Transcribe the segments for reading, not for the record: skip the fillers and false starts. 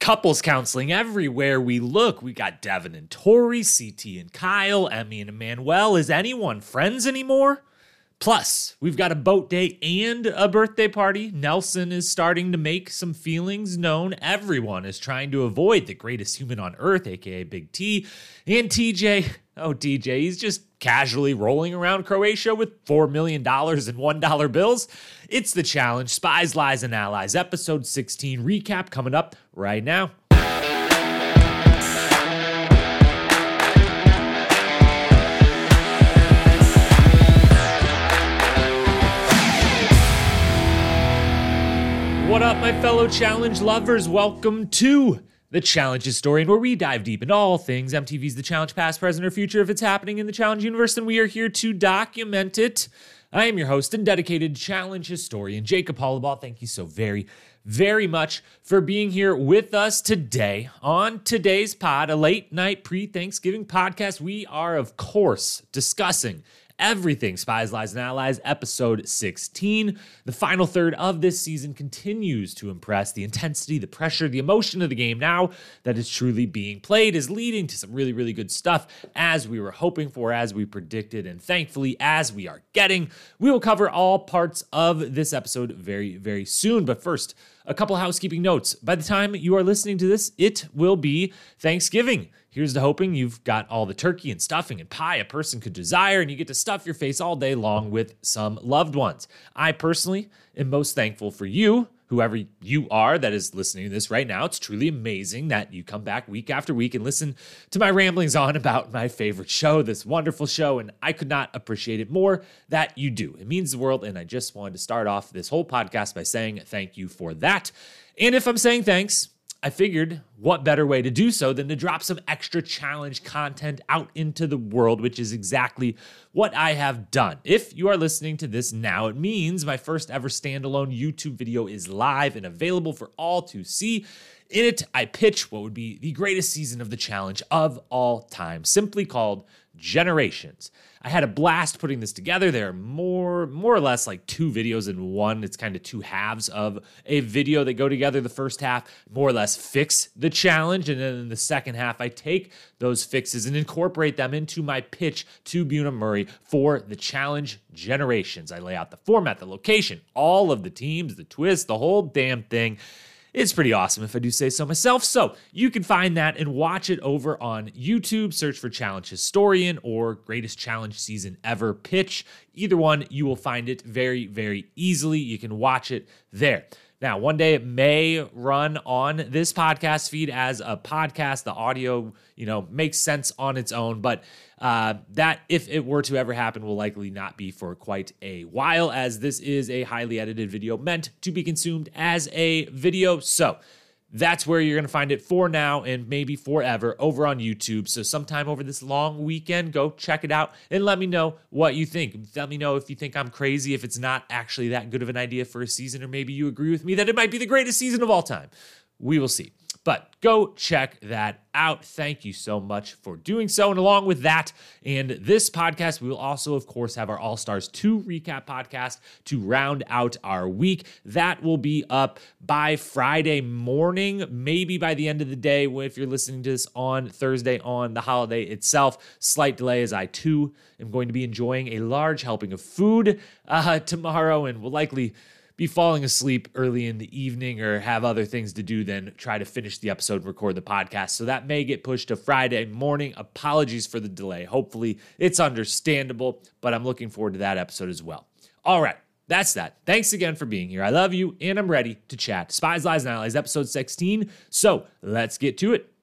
couples counseling everywhere we look. We got Devin and Tori, CT and Kyle, Emmy and Emmanuel. Is anyone friends anymore? Plus, we've got a boat day and a birthday party. Nelson is starting to make some feelings known. Everyone is trying to avoid the greatest human on earth, aka Big T. And TJ, he's just casually rolling around Croatia with $4 million in $1 bills. It's The Challenge, Spies, Lies, and Allies, episode 16 recap coming up right now. What up, my fellow Challenge lovers? Welcome to The Challenge Historian, where we dive deep into all things MTV's The Challenge, past, present, or future. If it's happening in the Challenge universe, then we are here to document it. I am your host and dedicated Challenge Historian, Jacob Hollaball. Thank you so very much for being here with us today. On today's pod, a late night pre-Thanksgiving podcast, we are, of course, discussing everything Spies, Lies, and Allies, episode 16. The final third of this season continues to impress. The intensity, the pressure, the emotion of the game now that is truly being played is leading to some really good stuff, as we were hoping for, as we predicted, and thankfully, as we are getting. We will cover all parts of this episode very soon. But first, a couple housekeeping notes. By the time you are listening to this, it will be Thanksgiving. Here's to hoping you've got all the turkey and stuffing and pie a person could desire, and you get to stuff your face all day long with some loved ones. I personally am most thankful for you, whoever you are that is listening to this right now. It's truly amazing that you come back week after week and listen to my ramblings on about my favorite show, this wonderful show, and I could not appreciate it more that you do. It means the world, and I just wanted to start off this whole podcast by saying thank you for that. And if I'm saying thanks, I figured what better way to do so than to drop some extra challenge content out into the world, which is exactly what I have done. If you are listening to this now, it means my first ever standalone YouTube video is live and available for all to see. In it, I pitch what would be the greatest season of the challenge of all time, simply called Generations. I had a blast putting this together. There are more or less like two videos in one. It's kind of two halves of a video that go together. The first half more or less fix the challenge, and then in the second half, I take those fixes and incorporate them into my pitch to Bunim Murray for the Challenge Generations. I lay out the format, the location, all of the teams, the twist, the whole damn thing. It's pretty awesome, if I do say so myself. So you can find that and watch it over on YouTube. Search for Challenge Historian or Greatest Challenge Season Ever Pitch. Either one, you will find it very easily. You can watch it there. Now, one day it may run on this podcast feed as a podcast. The audio, makes sense on its own, but that, if it were to ever happen, will likely not be for quite a while, as this is a highly edited video meant to be consumed as a video. So that's where you're going to find it for now and maybe forever over on YouTube. So sometime over this long weekend, go check it out and let me know what you think. Let me know if you think I'm crazy, if it's not actually that good of an idea for a season, or maybe you agree with me that it might be the greatest season of all time. We will see. But go check that out. Thank you so much for doing so. And along with that and this podcast, we will also, of course, have our All-Stars 2 recap podcast to round out our week. That will be up by Friday morning, maybe by the end of the day, if you're listening to this on Thursday on the holiday itself. Slight delay, as I, too, am going to be enjoying a large helping of food tomorrow, and will likely be falling asleep early in the evening or have other things to do than try to finish the episode and record the podcast. So that may get pushed to Friday morning. Apologies for the delay. Hopefully it's understandable, but I'm looking forward to that episode as well. All right, that's that. Thanks again for being here. I love you, and I'm ready to chat. Spies, Lies, and Allies, episode 16. So let's get to it.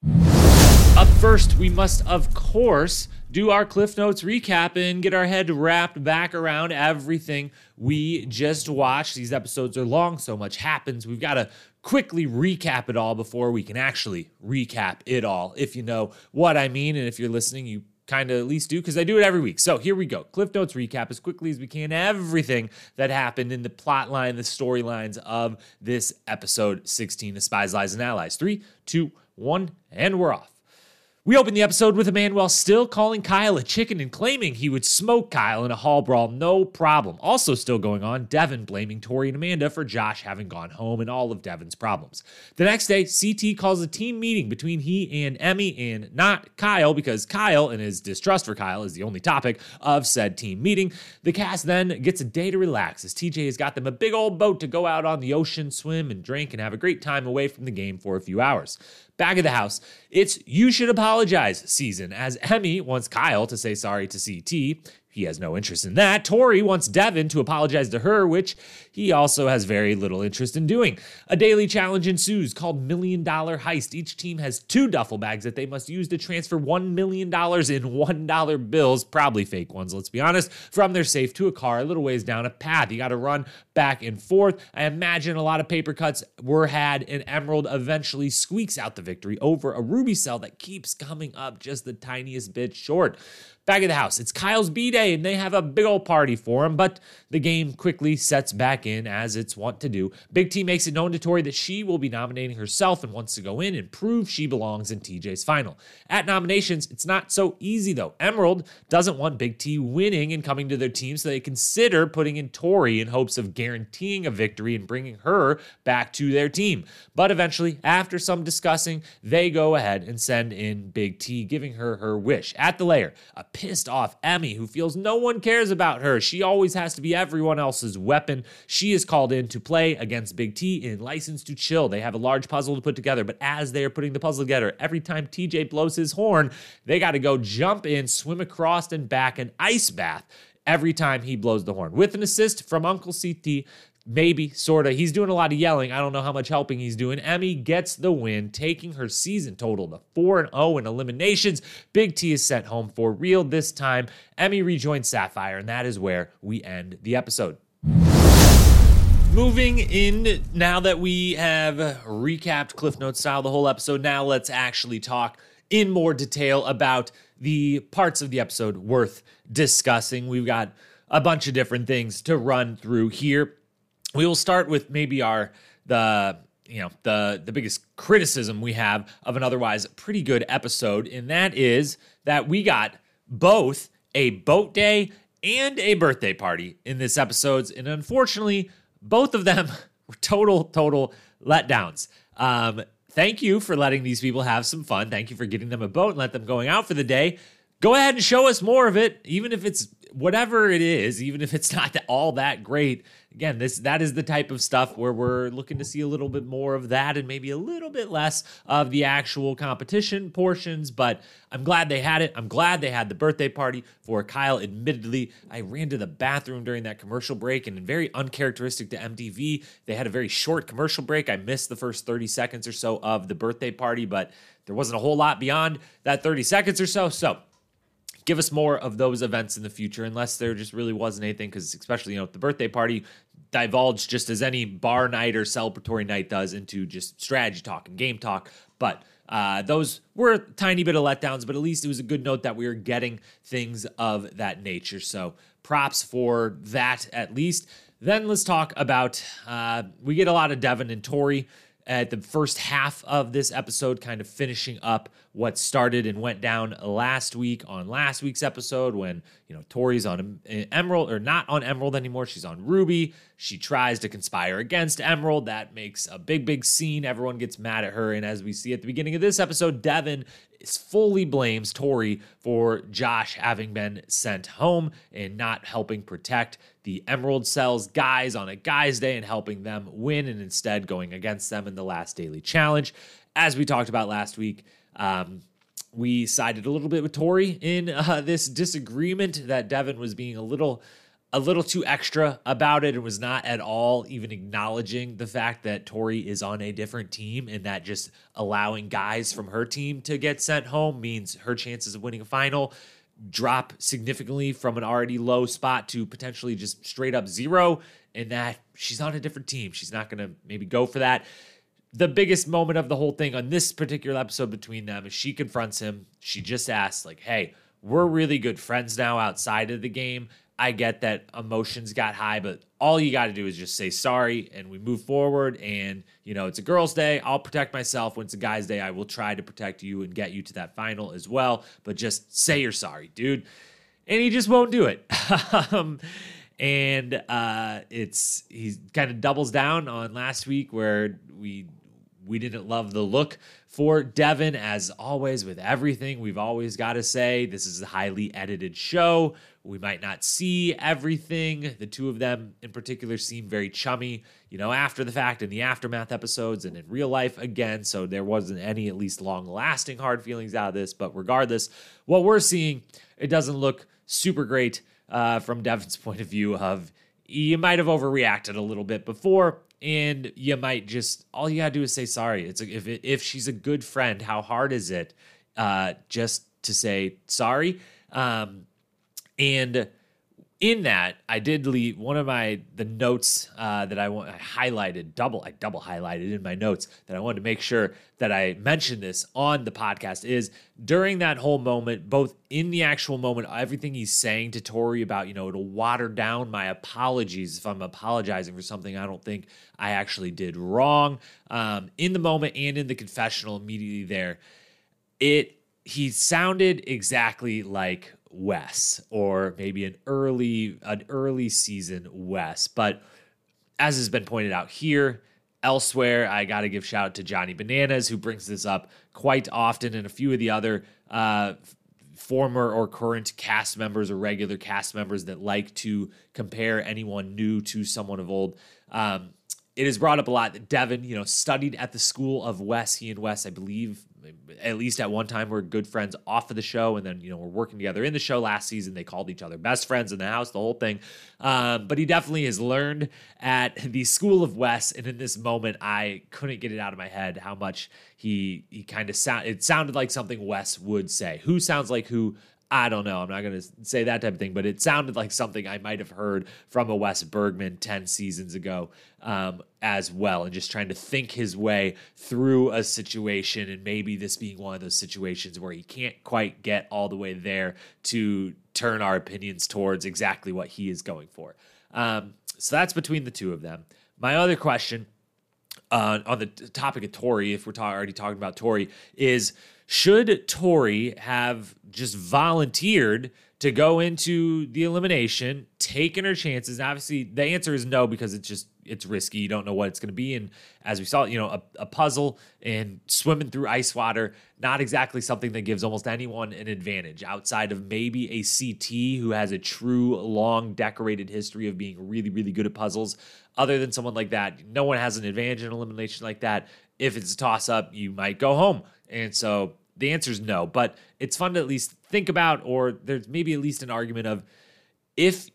Up first, we must, of course, do our Cliff Notes recap and get our head wrapped back around everything we just watched. These episodes are long, so much happens. We've got to quickly recap it all before we can actually recap it all, if you know what I mean. And if you're listening, you kind of at least do, because I do it every week. So here we go. Cliff Notes recap as quickly as we can. Everything that happened in the plot line, the storylines of this episode 16 of Spies, Lies, and Allies. 3, 2, 1, and we're off. We open the episode with Emmanuel still calling Kyle a chicken and claiming he would smoke Kyle in a hall brawl, no problem. Also still going on, Devin blaming Tori and Amanda for Josh having gone home and all of Devin's problems. The next day, CT calls a team meeting between he and Emmy and not Kyle, because Kyle and his distrust for Kyle is the only topic of said team meeting. The cast then gets a day to relax as TJ has got them a big old boat to go out on the ocean, swim and drink and have a great time away from the game for a few hours. Back at the house, it's You Should Apologize season, as Emmy wants Kyle to say sorry to CT. He has no interest in that. Tori wants Devin to apologize to her, which he also has very little interest in doing. A daily challenge ensues called $1 Million Heist. Each team has 2 duffel bags that they must use to transfer $1 million in $1 bills, probably fake ones, let's be honest, from their safe to a car a little ways down a path. You got to run back and forth. I imagine a lot of paper cuts were had, and Emerald eventually squeaks out the victory over a ruby cell that keeps coming up just the tiniest bit short. Back at the house, it's Kyle's B-Day, and they have a big old party for him, but the game quickly sets back in, as it's wont to do. Big T makes it known to Tori that she will be nominating herself and wants to go in and prove she belongs in TJ's final. At nominations, it's not so easy, though. Emerald doesn't want Big T winning and coming to their team, so they consider putting in Tori in hopes of guaranteeing a victory and bringing her back to their team. But eventually, after some discussing, they go ahead and send in Big T, giving her her wish. At the lair, a pissed off Emmy, who feels no one cares about her. She always has to be everyone else's weapon. She is called in to play against Big T in License to Chill. They have a large puzzle to put together, but as they are putting the puzzle together, every time TJ blows his horn, they got to go jump in, swim across and back an ice bath every time he blows the horn. With an assist from Uncle CT, maybe, sort of. He's doing a lot of yelling. I don't know how much helping he's doing. Emmy gets the win, taking her season total to 4-0 in eliminations. Big T is sent home for real this time. Emmy rejoins Sapphire, and that is where we end the episode. Moving in, now that we have recapped Cliff Notes style the whole episode, now let's actually talk in more detail about the parts of the episode worth discussing. We've got a bunch of different things to run through here. We will start with maybe the biggest criticism we have of an otherwise pretty good episode, and that is that we got both a boat day and a birthday party in this episode, and unfortunately, both of them were total letdowns. Thank you for letting these people have some fun. Thank you for getting them a boat and let them going out for the day. Go ahead and show us more of it, even if it's whatever it is, even if it's not all that great. Again, that is the type of stuff where we're looking to see a little bit more of that and maybe a little bit less of the actual competition portions, but I'm glad they had it. I'm glad they had the birthday party for Kyle. Admittedly, I ran to the bathroom during that commercial break, and very uncharacteristic to MTV, they had a very short commercial break. I missed the first 30 seconds or so of the birthday party, but there wasn't a whole lot beyond that 30 seconds or so. So give us more of those events in the future, unless there just really wasn't anything, because especially, the birthday party divulged just as any bar night or celebratory night does into just strategy talk and game talk. But those were a tiny bit of letdowns, but at least it was a good note that we were getting things of that nature. So props for that at least. Then let's talk about, we get a lot of Devin and Tori at the first half of this episode, kind of finishing up what started and went down last week on last week's episode when, Tori's on Emerald, or not on Emerald anymore. She's on Ruby. She tries to conspire against Emerald. That makes a big scene. Everyone gets mad at her. And as we see at the beginning of this episode, Devin fully blames Tori for Josh having been sent home and not helping protect the Emerald Cells guys on a guys' day and helping them win, and instead going against them in the last daily challenge. As we talked about last week, we sided a little bit with Tori in this disagreement that Devin was being a little too extra about it and was not at all even acknowledging the fact that Tori is on a different team, and that just allowing guys from her team to get sent home means her chances of winning a final drop significantly from an already low spot to potentially just straight up zero, and that she's on a different team. She's not going to maybe go for that. The biggest moment of the whole thing on this particular episode between them is she confronts him. She just asks, hey, we're really good friends now outside of the game. I get that emotions got high, but all you got to do is just say sorry and we move forward. And, it's a girl's day. I'll protect myself. When it's a guy's day, I will try to protect you and get you to that final as well. But just say you're sorry, dude. And he just won't do it. He kind of doubles down on last week where we didn't love the look for Devin. As always with everything, we've always got to say this is a highly edited show. We might not see everything. The two of them in particular seem very chummy, after the fact in the aftermath episodes and in real life again. So there wasn't any at least long-lasting hard feelings out of this. But regardless, what we're seeing, it doesn't look super great from Devin's point of view of you might have overreacted a little bit before. And you might just, all you gotta do is say sorry. It's like, if she's a good friend, how hard is it just to say sorry? And in that, I did leave one of the notes that I highlighted, I double highlighted in my notes that I wanted to make sure that I mentioned this on the podcast is during that whole moment, both in the actual moment, everything he's saying to Tori about, it'll water down my apologies if I'm apologizing for something I don't think I actually did wrong. In the moment and in the confessional immediately there, he sounded exactly like Wes, or maybe an early season Wes. But as has been pointed out here, elsewhere, I got to give shout out to Johnny Bananas, who brings this up quite often, and a few of the other former or current cast members or regular cast members that like to compare anyone new to someone of old. It is brought up a lot that Devin, studied at the school of Wes. He and Wes, I believe, at least at one time, were good friends off of the show, and then, we're working together in the show last season. They called each other best friends in the house, the whole thing. But he definitely has learned at the school of Wes, and in this moment, I couldn't get it out of my head how much he kind of it sounded like something Wes would say. Who sounds like who? I don't know. I'm not going to say that type of thing, but it sounded like something I might have heard from a Wes Bergman 10 seasons ago as well, and just trying to think his way through a situation, and maybe this being one of those situations where he can't quite get all the way there to turn our opinions towards exactly what he is going for. So that's between the two of them. My other question on the topic of Tori, if we're already talking about Tori, is should Tori have just volunteered to go into the elimination, taking her chances? And obviously, the answer is no, because it's risky. You don't know what it's going to be. And as we saw, a puzzle and swimming through ice water, not exactly something that gives almost anyone an advantage outside of maybe a CT who has a true long decorated history of being really, really good at puzzles. Other than someone like that, no one has an advantage in elimination like that. If it's a toss up, you might go home. And so the answer is no, but it's fun to at least think about, or there's maybe at least an argument of if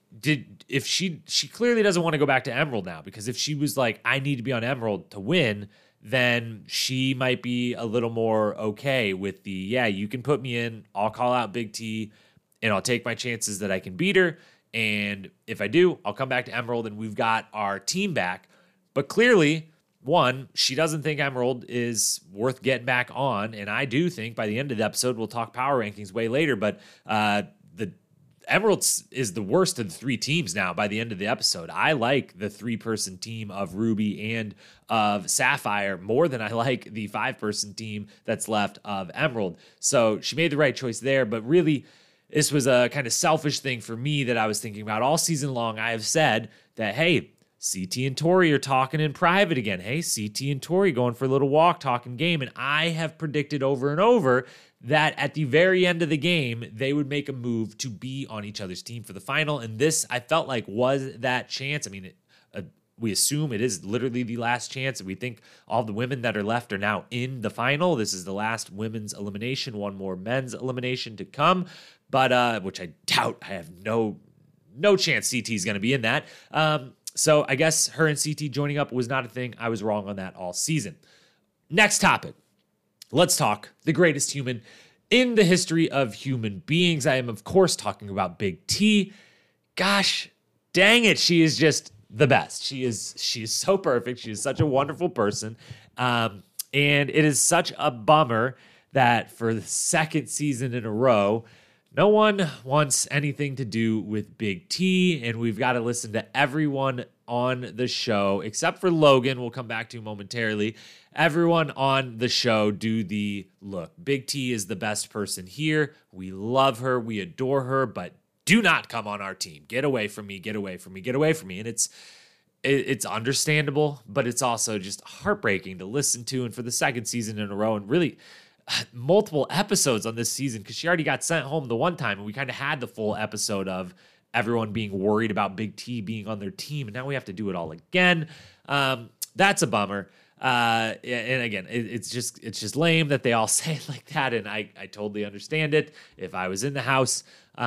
she clearly doesn't want to go back to Emerald now, because if she was like, I need to be on Emerald to win, then she might be a little more okay with you can put me in, I'll call out Big T, and I'll take my chances that I can beat her. And if I do, I'll come back to Emerald and we've got our team back. But clearly, one, she doesn't think Emerald is worth getting back on. And I do think by the end of the episode, we'll talk power rankings way later, but the Emerald is the worst of the three teams now by the end of the episode. I like the 3-person team of Ruby and of Sapphire more than I like the 5-person team that's left of Emerald. So she made the right choice there, but really, this was a kind of selfish thing for me that I was thinking about all season long. I have said that, hey, CT and Tori are talking in private again. Hey, CT and Tori going for a little walk, talking game. And I have predicted over and over that at the very end of the game, they would make a move to be on each other's team for the final. And this, I felt like, was that chance. I mean, we assume it is literally the last chance. We think all the women that are left are now in the final. This is the last women's elimination, one more men's elimination to come. But which I doubt. I have no chance CT is going to be in that. So I guess her and CT joining up was not a thing. I was wrong on that all season. Next topic. Let's talk the greatest human in the history of human beings. I am, of course, talking about Big T. Gosh, dang it. She is just the best. She is so perfect. She is such a wonderful person. And it is such a bummer that for the second season in a row, No one wants anything to do with Big T, and we've got to listen to everyone on the show, except for Logan, we'll come back to momentarily. Everyone on the show do the look. Big T is the best person here. We love her. We adore her, but do not come on our team. Get away from me. Get away from me. Get away from me. And it's understandable, but it's also just heartbreaking to listen to. And for the second season in a row, and really multiple episodes on this season, because she already got sent home the one time, and we kind of had the full episode of everyone being worried about Big T being on their team, and now we have to do it all again. That's a bummer. And again, it's just lame that they all say it like that, and I totally understand it. If I was in the house,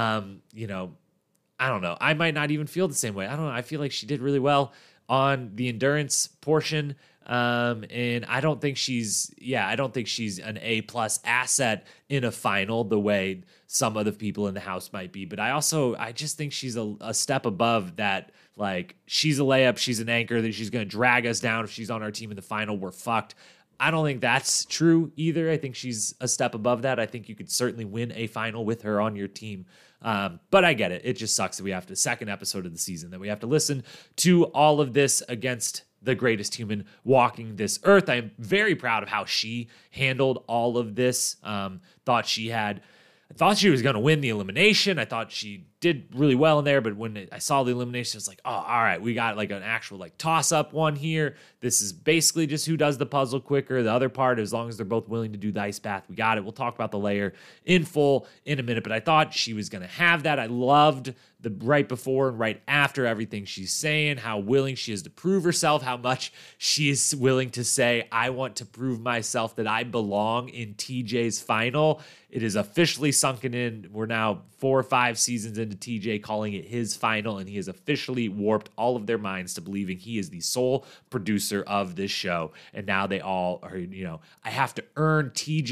I don't know. I might not even feel the same way. I don't know. I feel like she did really well on the endurance portion. And I don't think she's an A+ asset in a final the way some of the people in the house might be. But I just think she's a step above that. Like, she's a layup. She's an anchor that she's going to drag us down. If she's on our team in the final, we're fucked. I don't think that's true either. I think she's a step above that. I think you could certainly win a final with her on your team. But I get it. It just sucks that we have to, second episode of the season, that we have to listen to all of this against the greatest human walking this earth. I am very proud of how she handled all of this. Thought she was going to win the elimination. I thought she did really well in there, but when I saw the elimination, it's like, oh, all right, we got like an actual like toss-up one here. This is basically just who does the puzzle quicker. The other part, as long as they're both willing to do the ice bath, we got it. We'll talk about the layer in full in a minute, but I thought she was going to have that. I loved the right before and right after everything she's saying, how willing she is to prove herself, how much she is willing to say, I want to prove myself that I belong in TJ's final. It is officially sunken in. We're now 4 or 5 seasons into TJ calling it his final, and he has officially warped all of their minds to believing he is the sole producer of this show. And now they all are, I have to earn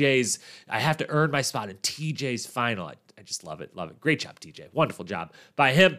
my spot in TJ's final. I just love it. Love it. Great job, TJ. Wonderful job by him.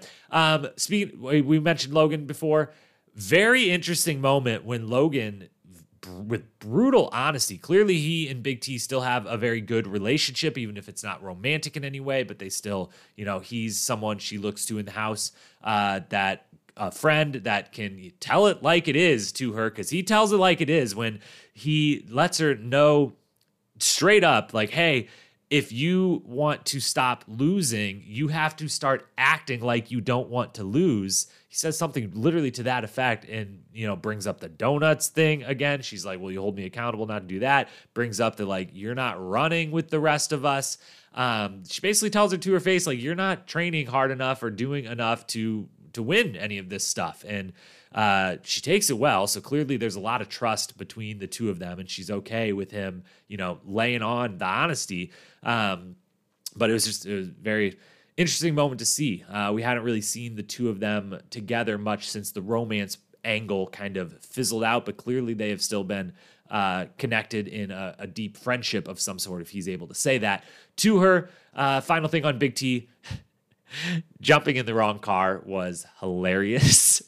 We mentioned Logan before. Very interesting moment when Logan, with brutal honesty, clearly he and Big T still have a very good relationship, even if it's not romantic in any way, but they still, he's someone she looks to in the house, that a friend that can tell it like it is to her, because he tells it like it is when he lets her know straight up, like, hey, if you want to stop losing, you have to start acting like you don't want to lose. He says something literally to that effect, and, brings up the donuts thing again. She's like, well, you hold me accountable not to do that. Brings up the, like, you're not running with the rest of us. She basically tells her to her face, like, you're not training hard enough or doing enough to win any of this stuff. And she takes it well. So clearly there's a lot of trust between the two of them, and she's okay with him, laying on the honesty. But it was a very interesting moment to see. We hadn't really seen the two of them together much since the romance angle kind of fizzled out, but clearly they have still been connected in a deep friendship of some sort, if he's able to say that to her. Final thing on Big T, jumping in the wrong car was hilarious.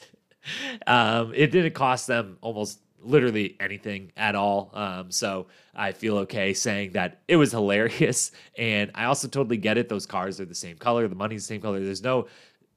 It didn't cost them almost literally anything at all. So I feel okay saying that it was hilarious. And I also totally get it. Those cars are the same color. The money's the same color. There's no,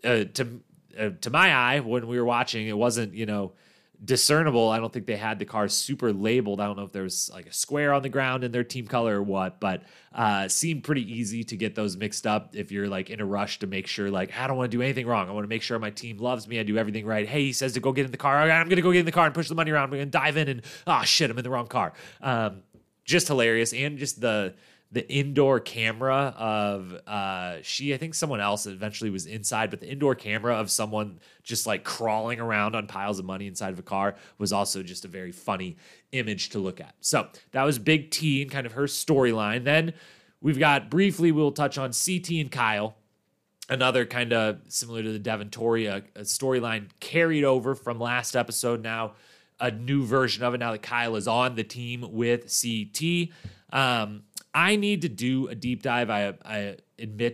to my eye, when we were watching, it wasn't, discernible. I don't think they had the cars super labeled. I don't know if there was like a square on the ground in their team color or what, but seemed pretty easy to get those mixed up if you're like in a rush to make sure, like, I don't want to do anything wrong. I want to make sure my team loves me. I do everything right. Hey, he says to go get in the car. I'm going to go get in the car and push the money around. We're going to dive in and, oh shit, I'm in the wrong car. Just hilarious. And just the indoor camera of I think someone else eventually was inside, but the indoor camera of someone just like crawling around on piles of money inside of a car was also just a very funny image to look at. So that was Big T and kind of her storyline. Then we've got, briefly, we'll touch on CT and Kyle. Another kind of similar to the Devin Torrey, a storyline carried over from last episode. Now a new version of it now that Kyle is on the team with CT. I need to do a deep dive. I admit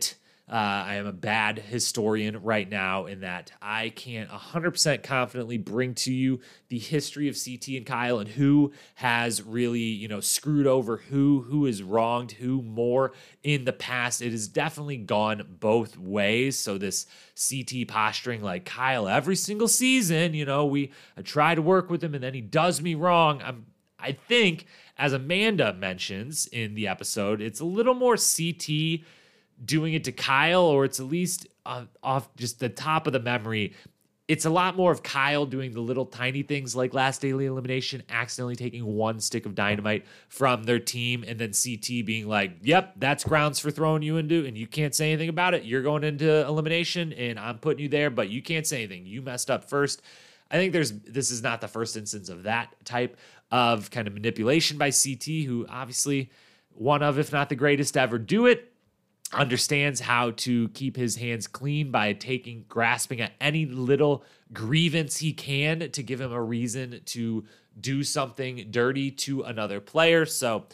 I am a bad historian right now in that I can't 100% confidently bring to you the history of CT and Kyle and who has really, screwed over who is wronged who more in the past. It has definitely gone both ways. So this CT posturing like Kyle every single season, I try to work with him and then he does me wrong. I think, as Amanda mentions in the episode, it's a little more CT doing it to Kyle, or it's at least off just the top of the memory. It's a lot more of Kyle doing the little tiny things like last daily elimination, accidentally taking one stick of dynamite from their team, and then CT being like, yep, that's grounds for throwing you into, and you can't say anything about it. You're going into elimination, and I'm putting you there, but you can't say anything. You messed up first. I think this is not the first instance of that type of kind of manipulation by CT, who obviously one of, if not the greatest to ever do it, understands how to keep his hands clean by grasping at any little grievance he can to give him a reason to do something dirty to another player. So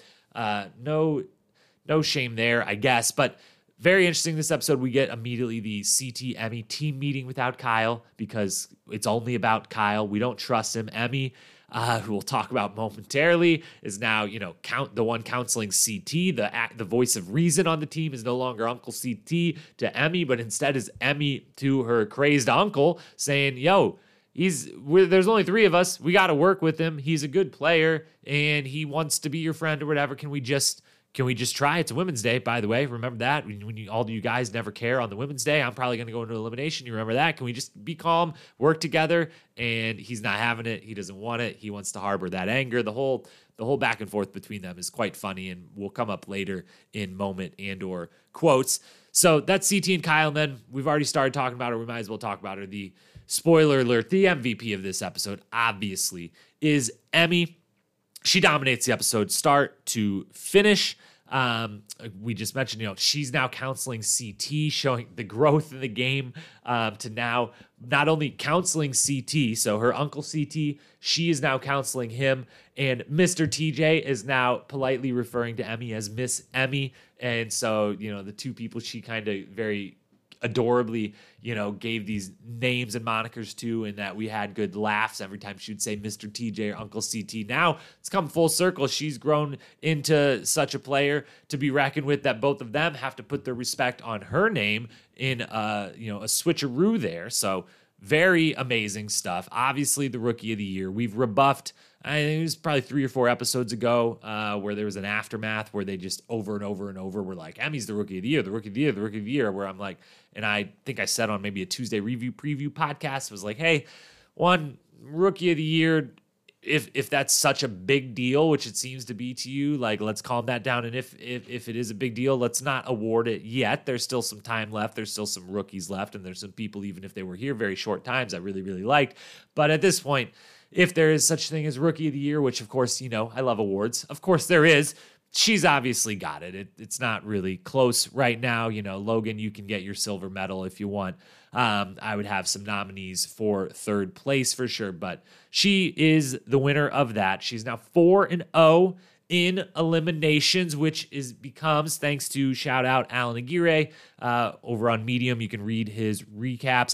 no shame there, I guess. But very interesting this episode. We get immediately the CT Emmy team meeting without Kyle because it's only about Kyle. We don't trust him. Emmy, who we'll talk about momentarily, is now, the one counseling CT. The voice of reason on the team is no longer Uncle CT to Emmy, but instead is Emmy to her crazed uncle saying, there's only 3 of us. We got to work with him. He's a good player and he wants to be your friend or whatever. Can we just try? It's a Women's Day, by the way. Remember that? When all you guys never care on the Women's Day, I'm probably going to go into elimination. You remember that? Can we just be calm, work together? And he's not having it. He doesn't want it. He wants to harbor that anger. The whole back and forth between them is quite funny and will come up later in moment and or quotes. So that's CT and Kyle. And then we've already started talking about her. We might as well talk about her. The spoiler alert, the MVP of this episode, obviously, is Emmy. She dominates the episode start to finish. We just mentioned, she's now counseling CT, showing the growth in the game to now not only counseling CT, so her uncle CT, she is now counseling him, and Mr. TJ is now politely referring to Emmy as Miss Emmy. And so, the two people she kind of very adorably, gave these names and monikers to, and that we had good laughs every time she would say Mr. TJ or Uncle CT. Now it's come full circle. She's grown into such a player to be reckoned with that both of them have to put their respect on her name in a switcheroo there. So very amazing stuff. Obviously the Rookie of the Year. We've rebuffed, I think it was probably 3 or 4 episodes ago where there was an aftermath where they just over and over and over were like, Emmy's the Rookie of the Year, the Rookie of the Year, the Rookie of the Year, where I'm like, and I think I said on maybe a Tuesday preview podcast, was like, hey, one, Rookie of the Year, if that's such a big deal, which it seems to be to you, like, let's calm that down. And if it is a big deal, let's not award it yet. There's still some time left. There's still some rookies left. And there's some people, even if they were here very short times, I really, really liked. But at this point, if there is such a thing as Rookie of the Year, which of course, I love awards. Of course there is. She's obviously got it. It's not really close right now. Logan, you can get your silver medal if you want. I would have some nominees for 3rd place for sure, but she is the winner of that. She's now 4-0 in eliminations, which becomes thanks to shout out Alan Aguirre over on Medium. You can read his recaps,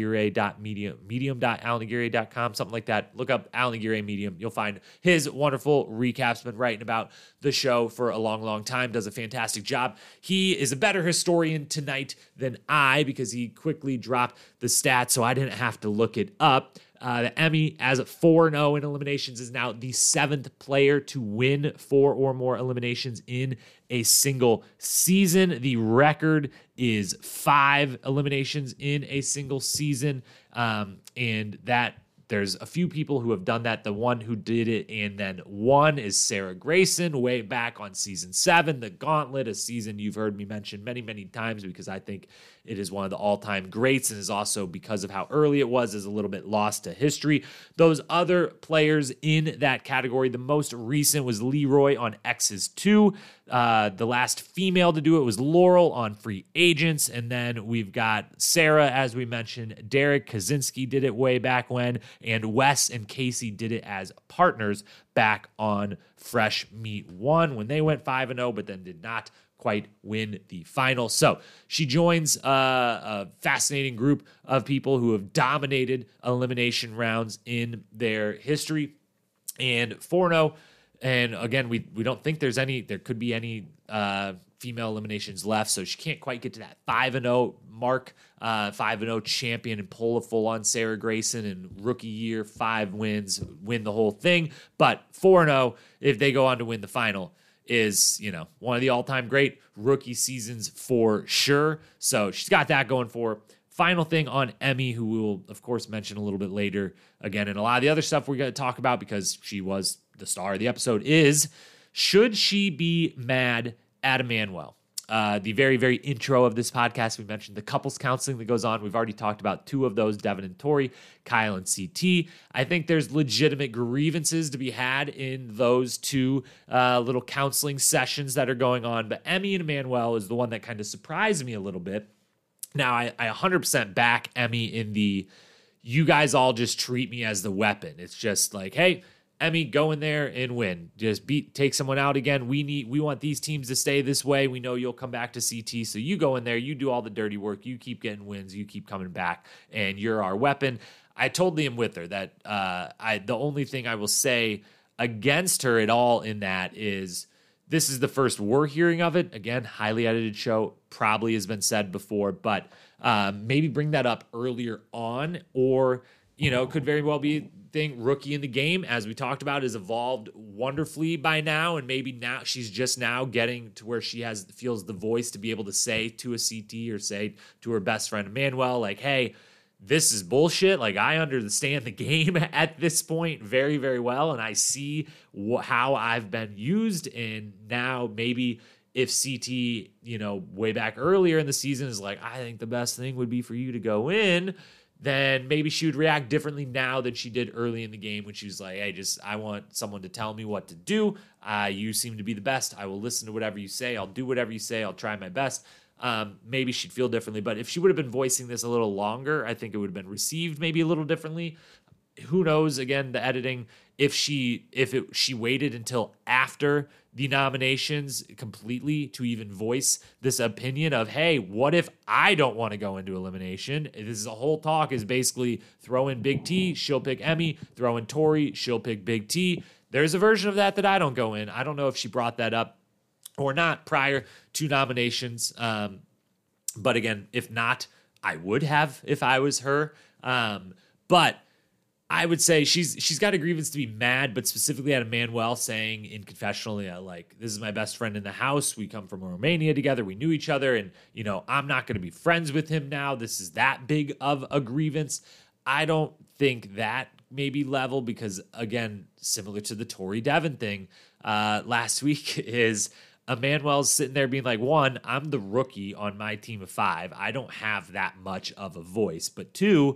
medium.alanaguirre.com, something like that. Look up Alan Aguirre Medium. You'll find his wonderful recaps. Been writing about the show for a long, long time. Does a fantastic job. He is a better historian tonight than I because he quickly dropped the stats, so I didn't have to look it up. The Emmy, as 4-0 in eliminations, is now the 7th player to win 4 or more eliminations in a single season. The record is 5 eliminations in a single season, and that there's a few people who have done that. The one who did it and then won is Sarah Grayson way back on season 7, The Gauntlet, a season you've heard me mention many, many times because I think it is one of the all-time greats and is also, because of how early it was, is a little bit lost to history. Those other players in that category, the most recent was Leroy on X's 2. The last female to do it was Laurel on Free Agents. And then we've got Sarah, as we mentioned. Derek Kaczynski did it way back when. and Wes and Casey did it as partners back on Fresh Meat 1 when they went 5-0, but then did not quite win the final. So she joins a fascinating group of people who have dominated elimination rounds in their history, and 4-0. And again, we don't think there could be any female eliminations left, so she can't quite get to that 5-0 mark, 5-0 champion, and pull a full-on Sarah Grayson in rookie year, 5 wins, win the whole thing. But 4-0, if they go on to win the final, is, one of the all-time great rookie seasons for sure. So she's got that going for her. Final thing on Emmy, who we will, of course, mention a little bit later, again, and a lot of the other stuff we're going to talk about because she was the star of the episode, is should she be mad at Emmanuel? The very, very intro of this podcast, we mentioned the couples counseling that goes on. We've already talked about 2 of those, Devin and Tori, Kyle and CT. I think there's legitimate grievances to be had in those 2 little counseling sessions that are going on. But Emmy and Emmanuel is the one that kind of surprised me a little bit. Now, I 100% back Emmy in the, you guys all just treat me as the weapon. It's just like, hey, Emmy, go in there and win. Just take someone out again. We want these teams to stay this way. We know you'll come back to CT, so you go in there, you do all the dirty work, you keep getting wins, you keep coming back, and you're our weapon. I totally am with her. That the only thing I will say against her at all in that is this is the first we're hearing of it. Again, highly edited show, probably has been said before, but maybe bring that up earlier on, or could very well be thing. Rookie in the game, as we talked about, has evolved wonderfully by now, and maybe now she's just now getting to where she feels the voice to be able to say to a CT or say to her best friend Emmanuel, like, hey, this is bullshit. Like, I understand the game at this point very, very well, and I see how I've been used. And now maybe if CT, way back earlier in the season is like, I think the best thing would be for you to go in, then maybe she would react differently now than she did early in the game when she was like, hey, I want someone to tell me what to do. You seem to be the best. I will listen to whatever you say. I'll do whatever you say. I'll try my best. Maybe she'd feel differently. But if she would have been voicing this a little longer, I think it would have been received maybe a little differently. Who knows? Again, the editing, if she waited until after the nominations completely to even voice this opinion of, hey, what if I don't want to go into elimination? This is a whole talk is basically throw in Big T, she'll pick Emmy, throw in Tori, she'll pick Big T. There's a version of that I don't go in. I don't know if she brought that up or not prior to nominations. But again, if not, I would have if I was her. But I would say she's got a grievance to be mad, but specifically at Emmanuel saying in confessional, like, this is my best friend in the house. We come from Romania together. We knew each other, and, I'm not going to be friends with him now. This is that big of a grievance. I don't think that maybe level because, again, similar to the Tori Devin thing last week is Emmanuel's sitting there being like, 1, I'm the rookie on my team of 5. I don't have that much of a voice. But 2,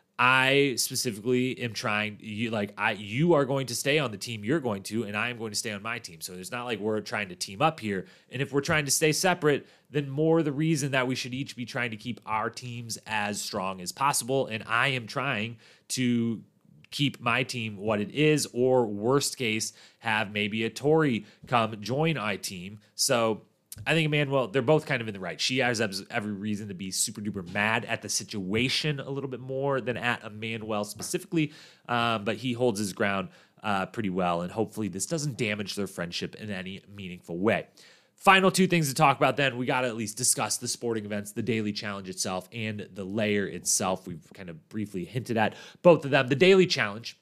I specifically am trying, you are going to stay on the team you're going to, and I am going to stay on my team. So it's not like we're trying to team up here. And if we're trying to stay separate, then more the reason that we should each be trying to keep our teams as strong as possible. And I am trying to keep my team what it is, or worst case, have maybe a Tori come join my team. So I think Emmanuel, they're both kind of in the right. She has every reason to be super duper mad at the situation a little bit more than at Emmanuel specifically, but he holds his ground pretty well, and hopefully this doesn't damage their friendship in any meaningful way. Final 2 things to talk about then. We got to at least discuss the sporting events, the daily challenge itself, and the layer itself. We've kind of briefly hinted at both of them. The daily challenge,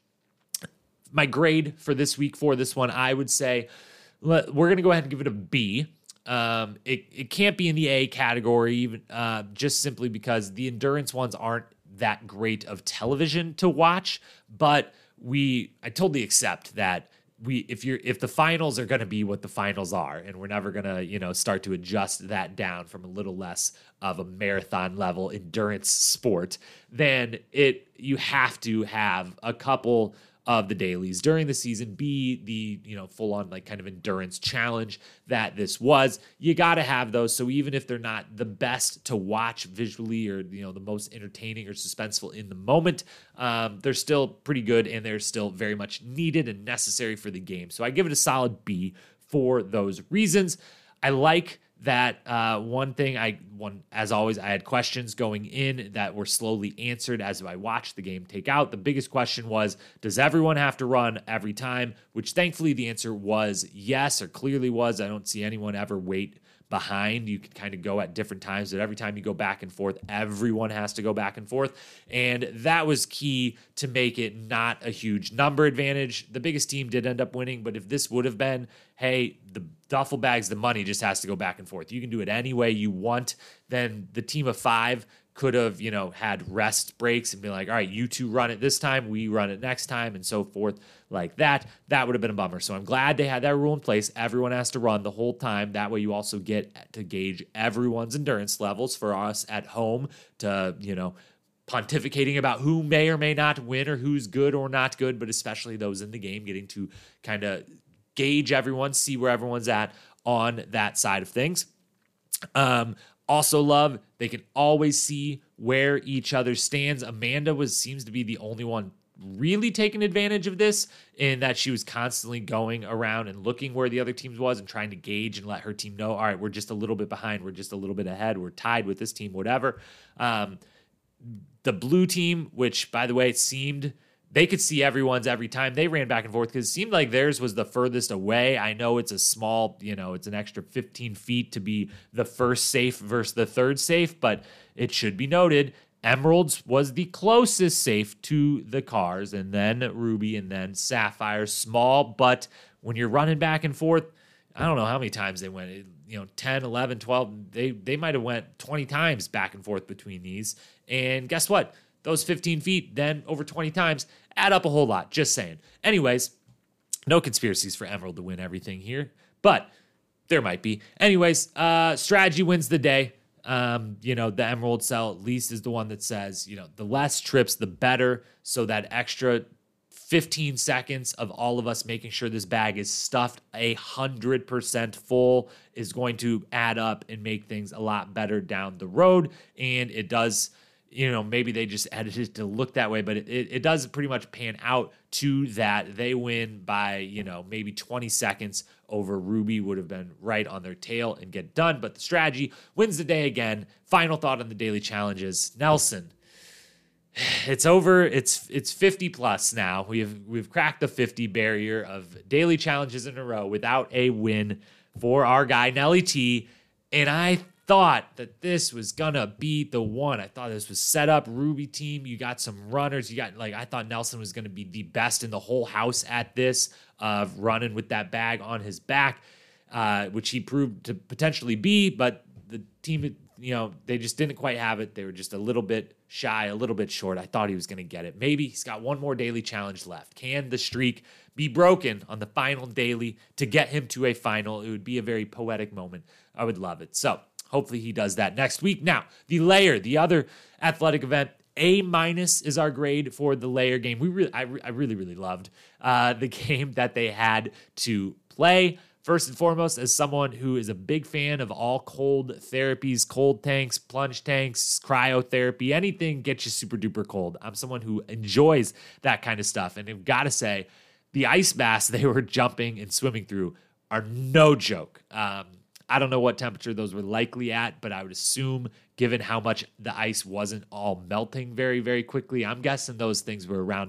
my grade for this week for this one, I would say we're going to go ahead and give it a B. It can't be in the A category, even just simply because the endurance ones aren't that great of television to watch. But I totally accept that if the finals are going to be what the finals are, and we're never going to start to adjust that down from a little less of a marathon level endurance sport, then you have to have a couple of the dailies during the season, be the, full on like kind of endurance challenge that this was. You got to have those. So even if they're not the best to watch visually or, the most entertaining or suspenseful in the moment, they're still pretty good and they're still very much needed and necessary for the game. So I give it a solid B for those reasons. I like that as always, I had questions going in that were slowly answered as I watched the game take out. The biggest question was, does everyone have to run every time? Which thankfully the answer was yes, or clearly was. I don't see anyone ever wait behind. You can kind of go at different times, but every time you go back and forth, everyone has to go back and forth. And that was key to make it not a huge number advantage. The biggest team did end up winning, but if this would have been, hey, the duffel bags, the money just has to go back and forth. You can do it any way you want. Then the team of 5 could have, had rest breaks and be like, all right, you two run it this time, we run it next time, and so forth like that. That would have been a bummer. So I'm glad they had that rule in place. Everyone has to run the whole time. That way you also get to gauge everyone's endurance levels for us at home to, pontificating about who may or may not win or who's good or not good, but especially those in the game, getting to kind of gauge everyone, see where everyone's at on that side of things. Also love, they can always see where each other stands. Amanda seems to be the only one really taking advantage of this in that she was constantly going around and looking where the other teams was and trying to gauge and let her team know, all right, we're just a little bit behind. We're just a little bit ahead. We're tied with this team, whatever. The blue team, which by the way, it seemed they could see everyone's every time they ran back and forth because it seemed like theirs was the furthest away. I know it's a small, it's an extra 15 feet to be the first safe versus the third safe, but it should be noted, Emeralds was the closest safe to the cars, and then Ruby, and then Sapphire. Small, but when you're running back and forth, I don't know how many times they went, 10, 11, 12, they might have went 20 times back and forth between these. And guess what? Those 15 feet, then over 20 times, add up a whole lot. Just saying. Anyways, no conspiracies for Emerald to win everything here, but there might be. Anyways, strategy wins the day. The Emerald cell at least is the one that says, the less trips, the better. So that extra 15 seconds of all of us making sure this bag is stuffed 100% full is going to add up and make things a lot better down the road. And it does, maybe they just edited it to look that way, but it does pretty much pan out to that. They win by, maybe 20 seconds over Ruby would have been right on their tail and get done. But the strategy wins the day again. Final thought on the daily challenges. Nelson, it's over. It's 50 plus now. We've cracked the 50 barrier of daily challenges in a row without a win for our guy, Nelly T. And I thought that this was gonna be the one. I thought this was set up. Ruby team, you got some runners. I thought Nelson was gonna be the best in the whole house at this, of running with that bag on his back, which he proved to potentially be, but the team, they just didn't quite have it. They were just a little bit shy, a little bit short. I thought he was gonna get it. Maybe he's got one more daily challenge left. Can the streak be broken on the final daily to get him to a final? It would be a very poetic moment. I would love it. So hopefully he does that next week. Now, the layer, the other athletic event, A- is our grade for the layer game. I really loved the game that they had to play. First and foremost, as someone who is a big fan of all cold therapies, cold tanks, plunge tanks, cryotherapy, anything gets you super duper cold. I'm someone who enjoys that kind of stuff. And I've got to say, the ice baths they were jumping and swimming through are no joke. I don't know what temperature those were likely at, but I would assume, given how much the ice wasn't all melting very, very quickly, I'm guessing those things were around